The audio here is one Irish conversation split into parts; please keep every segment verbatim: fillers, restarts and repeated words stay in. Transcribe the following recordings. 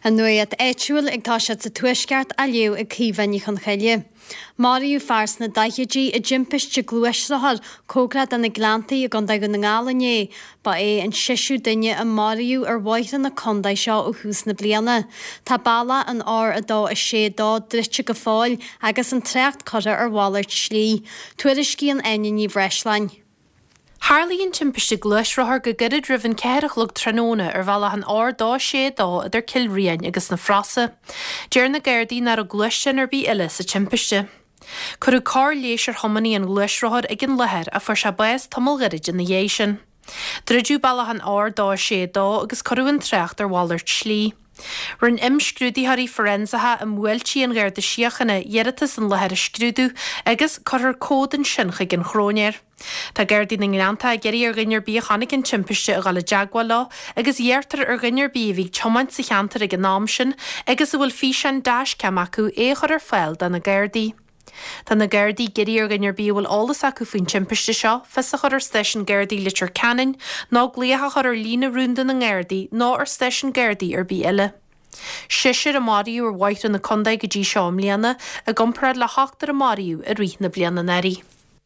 An nuad éitiúil ag táisiad sa tuisceart a liú ag cíhainní chun chaile. Mariú fars na daithidí a jimpis de glúisrahar cógrad an na glantaí a gonda go na ngálané, ba é an siisiú duine a Mariú ar bhaithre na condaid seo ó hús na bliana. Tá balla an ár a dó a sé dó drite go fáil agus an treacht coda ar bhallart slí. Tuairiscí an aine ní bhreislein. Harlíonn timpiste glúisrahar go gcuid ribhann ceirich lug tróna ar bhela an ár dá sé dó idir Kilríain agus na frasa. Dear na Gairdaí nar a glúistean ar bí ile sa timpiste. Curú cá léis ar thomaní an glúisrahar ag an lethir a fuair se báis tamil gairid in na dhéisin. Dridú balla an ár dá sé dó agus curú an treacht ar bhallart slí. Rinn imscrúdíthaí forensathe an mhuiiltí an ghair de siochanna dheiritas an lethir scrúdú agus chuir códan sin chuig an chrónéir. Tá Gairdaí na Nglánta a geirí ar ghinnear bí chanig an timpiste a gála deagháil lá agus dheartar ar ghinnear bí bhí chomaint sa cheantar ag an nám sin agus a bhfuil fí sin dáis ceam acu é chuir ar fáil den na Gairdaí. Tá na Gairdaí geirí ar ghinnear bí bhfuil álas acu faoin timpiste seo fis a chur ar station Gairdaí litir canin ná gléatha chur ar lína rúnda na Gairdaí ná ar station Gairdaí ar bí ile. Siisir a Mariú ar bhaithre na condaid go dtí seo am líana a gomparad le háachtar a Mariú a rith na bliana narí.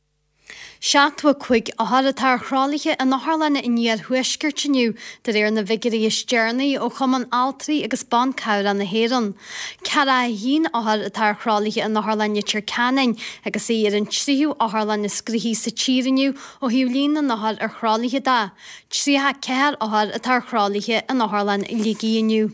Seachtha chuig a thar chrálaithe a nachthlanna in níor thuisgirtiniu de réir na vigirí stearnaí ó chuman altraí agus ban cabhra na héan. Cara hín áthar a tar chrálaithe a nachthlanne tir canin agus é ar an tríú áthar na scrihí sa tíiriniu ó hiúlín na nachthar ar chrálaithe dá. Tríthe ceir áthar a tar chrálaithe a nachthlan ligíiniu.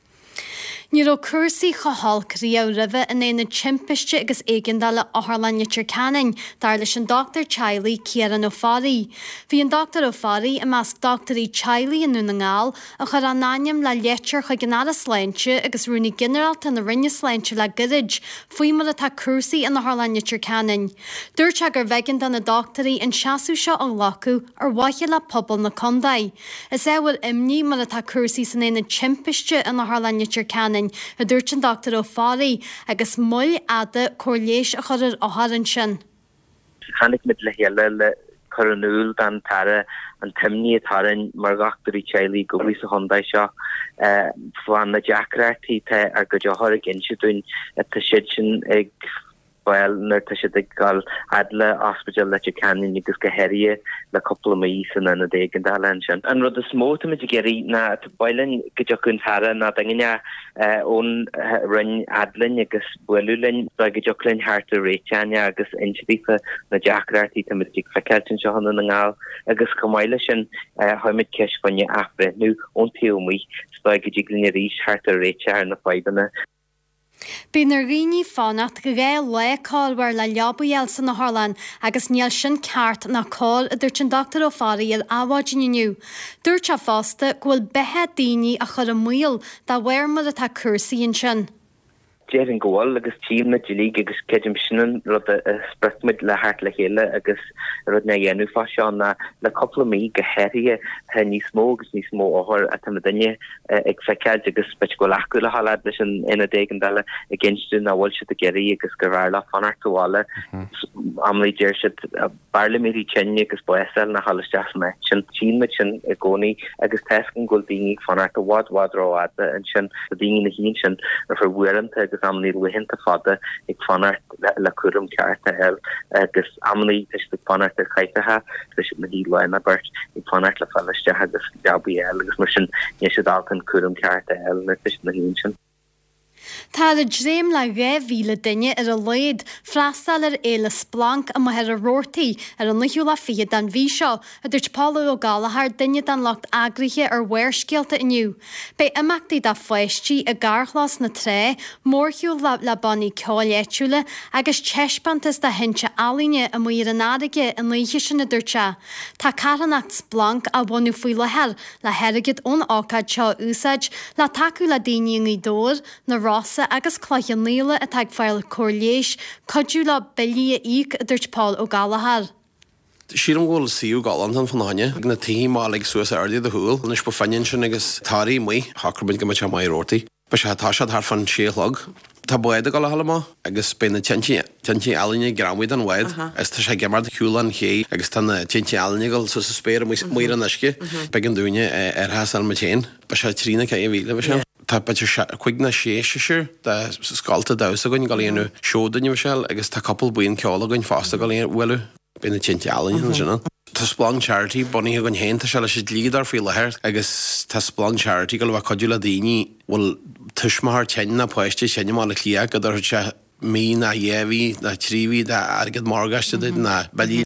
Níró cursaí chahall críá ribh in éana timpiste agus éigendala áthlanne tir canin dar leis an Doctor Chiley Ciaran O'Farry. Bhí an Doctor O'Farry a measc Doctorí Chiley in nuna ngáil a chur an náim le leittir chu gnára sláinte agus rúna generalta na rinne sláinte le gorid faoi mar atá cursaí in áthlanne tir canin. Dúirt gur bheigin den na doctorí an seaú seo an lacu ar bhaithe le pobl na condaid. Is é bhfuil imní mar atá cursaí san éana timpiste in áthlanne tir canin a dúirt an Doctor O'Farry agus muil ada cóirléis a chuir áthar sin. Chanig mit le héile le choranúil dan tara an timní tarin mar Doctor Chiley go bhí sa Honda seo fáin na deacratí te a go deothar ag insiúin a tá siad sin ag Well, nuir tá siad ag gáil adla hospital le canin agus go heirí le coppla mí san na déag an dálan sin. An rud is móta me geirí na bailin go deochún thara na dangine ón rinn adlin agus buúlin ba go deochlinn harta réiteine agus intífa na deacratí tá me dig feceltin seo hanna na ngáil agus comáile sin haimid ceis fanne afre nu ón tíomí sta go diglinn rís harta réite ar na faibanna. Bhín ar rií fánacht go bhé leáilhar le leabbaíal san na Harlan agus níl sin ceart na cáil a dúirt an Doctor O'Farry ar áhaidiniu. Dúirt a fásta ghfuil bethe daoine a chur a muil dá bhhair mar atá cursaíonn sin. Déir an ggóil agus tíim na dilí agus ceidim sinan rud a spritmid le hart le chéile agus rud na dhéanú fá seán na le coppla mí go heirí he níos mó agus níos mó áthir a tam daine ag feiceid agus beit go lecu le hallad leis an ina dégan dala a ginstú na bhil si a geirí agus go bhar le fanartáile amlaí déir si barla méí tenne agus buil na hallisteach me sin tíime sin a gcónaí agus tecan ghil daoine fanarta bhád bhádráada an sin a daoine na hín sin ar for bhuianta agus amlaí luhinnta fada ag fanart le cuarum cearta eil agus amlaí is de fanart ar chaitethe leis na hí lein a bert ag fanart le fallisteach agus deabí eil agus mar sin ní sé daltan cuarum cearta eil le leis na hín sin. Tá a dréim le réhhíle duine ar a léad freastal ar éile splank a maithir a róirtaí ar an nuhiú le fiad den bhí seo a dúirt Paul ó Gallagher duine den lecht agrithe ar bhuiirscéalta inniu. Bei imachtaí dá foiisttí a garchlás na tré, mórthú le le bannaí ceáiléitiúla agus teispantas de hinse alíne a muir an áige an líhe sin na dúirte. Tá carannacht splank a bhhaú faoi lethir le herigid ón ácad seo úsáid le taú le daine í dór na Rossa agus cloiche níla a teag fáil cóirléis codú le bilí íc a dúirt Paul ó Gallagher. Sír an ghil síú galan an fanhaine ag na tíí málaigh suas airdaí a thuúil, an is bu fainin sin agus tarí mu hacrabin go te mai rótaí. Ba sé tá sead th fan sílog. Tá buad a go le hallamá agus bena tentí ealaine gramhaid an bhaid, is tá sé gemar chuúlan ché agus tá tentí ealaine go sa spéir mu an isce be an dúine ar has an matéin, ba sé trína ce bhíle bhe sem. Tá beidir chuig na séisiir de scalta dasa goin galíonú seodaine sell agus tá couple buon ceála goin fásta galíon bhfuil bina tintealainn sinna. Tá splán charity buí gon hénta se lei si lídar fi lethir agus tá splán charity go bh codúla daoine bhfuil tuismthar tein na poiste senne má le clia go ar se mí na dhéhí na tríhí de agad mórgaiste na bailí.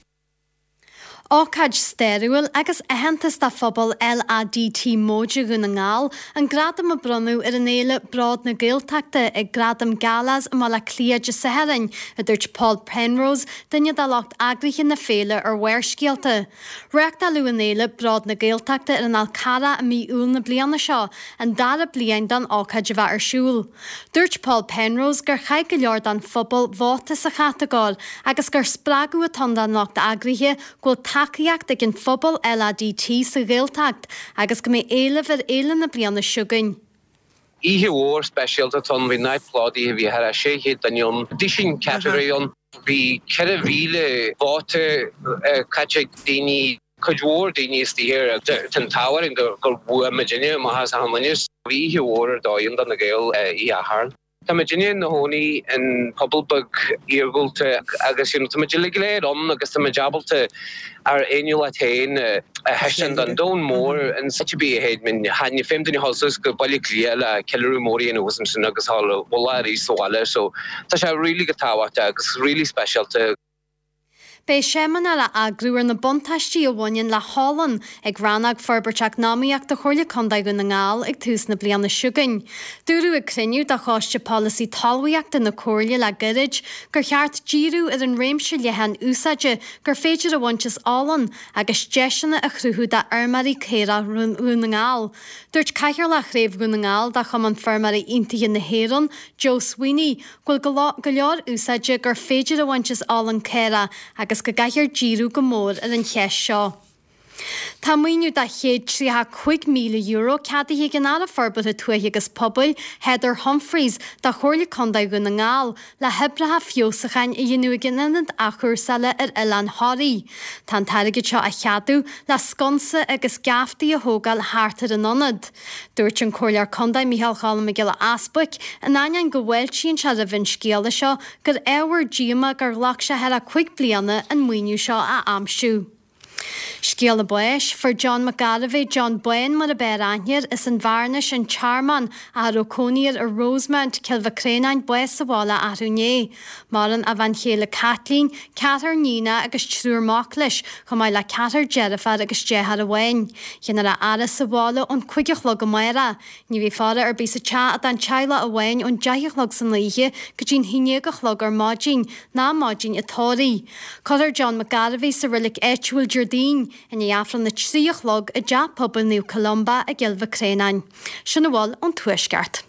Ácaid steirúil agus ahantas tá phobal L A D T móide gona ngáil an gradam a brunú ar an éile brad na Gaeltachta ag gradam galas am la clia de Saharin a dúirt Paul Penrose dunne dá lacht agriche na féle ar weircéalta. Reachta lu an éile brad na Gaeltachta ar an Alcara a mí úl na bliana seo an dara blian dan ácaid bheith ar siúl. Dúirt Paul Penrose gur chaid go leor dan phobal bháta sa chatagáil agus gur sppragu a tonda nacht agriche go takeíocht ag an phobal L A D T sa Gaeltacht agus go mé éile bhar éile na bliana siúgain. Ihe war specialta ton vi night plodi vi har a sé hit an dishing category vi kere vile water kache dini kajwar dini is the here ten tower in the go imagine ma has harmonious vi hier war da in dan gael i har Tá Virginia na honi in Pobblebug eargulte agus you know tá gilligléad om agus tá jabalta ar annual attain a heshan dan don more and such a be ahead min han you filmed in your houses go bali clear Kelleru Mori and wasn't so agus hall wallari so wala so tá really gatawa agus really special to Bei séman ar a agrúar na bontaistí a bhain le hálan ag ranag forberteach náíach de choirle condaid go na ngáil ag tús na bliana siúgain. Dúrú a criniú de cháiste policy talhaíachta na cóirle le girid gur cheart díú ar an réimse lehan úsáide gur féidir a bhaintes álan agus deisina a chrúthú de armarí céra rún na ngáil. Dúirt caiithar le chréibh go na ngáil de chum an fermarí intaí na héran Joe Sweeney ghfuil go leor úsáide gur féidir a bhaintes álan céra agus go gaiir díú go mór ar an cheis seo. Tá muoinú de chéad tríthe chuig míle euro cadaí gan ara forbal a tuaithe agus pobl Heather Humphreys de chóirle condaid go na ngáil le hebrathe fiosachchain i dhéanú ginanad achúr sala ar Ilan Háí. Tá teige seo a cheadú le sconsa agus gaftaí a thógáil háartar an nonad. Dúirt an chóirlear condaid Michael Challam me gile aspaig an ainean go bhfuil sin se a bhain scéala seo gur éhar díama gur lach se head a chuig bliana an muoinú seo a amsú. Scéal a buis for John McGarvey, John Boyne mar a bear anhir is an bharnis an charman a rocóníir a Rosemount Kilvacrénain buis sa bhála a runé. Maran a bhain chéile Kathleen, Catar Nína agus trúr Machlis, chum mai le Catar Jerifar agus Jehar a bhain. Chénar a aras sa bhála an cuigeach log a maira. Ní bhí fáda ar bísa cha a dan chaila a bhain an jaiach log san líhe go dín hineagach log ar mágin, ná mágin a tóri. Codir John McGarvey sa rilik Etchwil Jardine in the after the tríoch log a jap pub in New Columba a Gilva Crénain. Sinna bhil an tuisceart.